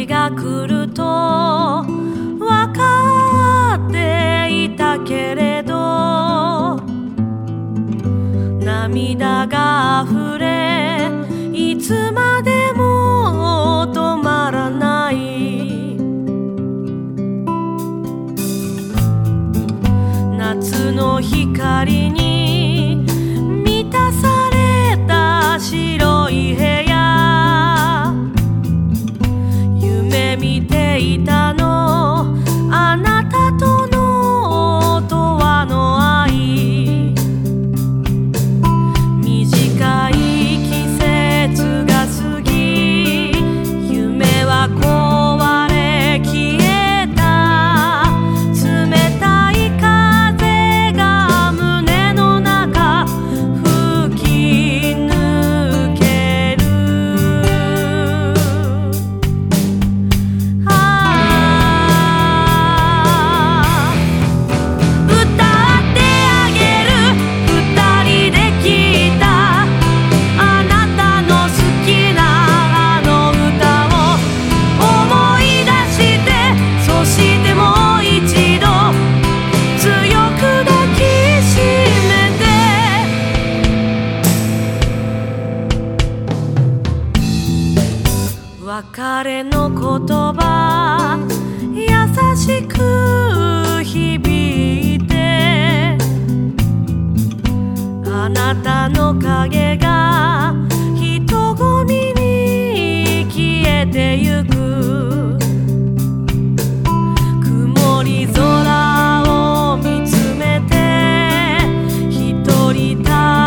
が来ると分かっていたけれど、涙が溢れいつまでも止まらない。夏の光に満たされた白い部屋、夢見ていたのあなたとの永遠の愛。短い季節が過ぎ、夢は壊れ消えた。冷たい風が胸の中吹き抜ける。歌ってあげる、二人で聴いたあなたの好きなあの歌を思い出して、そしてもう一度強く抱きしめて。別れの言葉優しく響いて、あなたの影が人混みに消えてゆく。曇り空を見つめて一人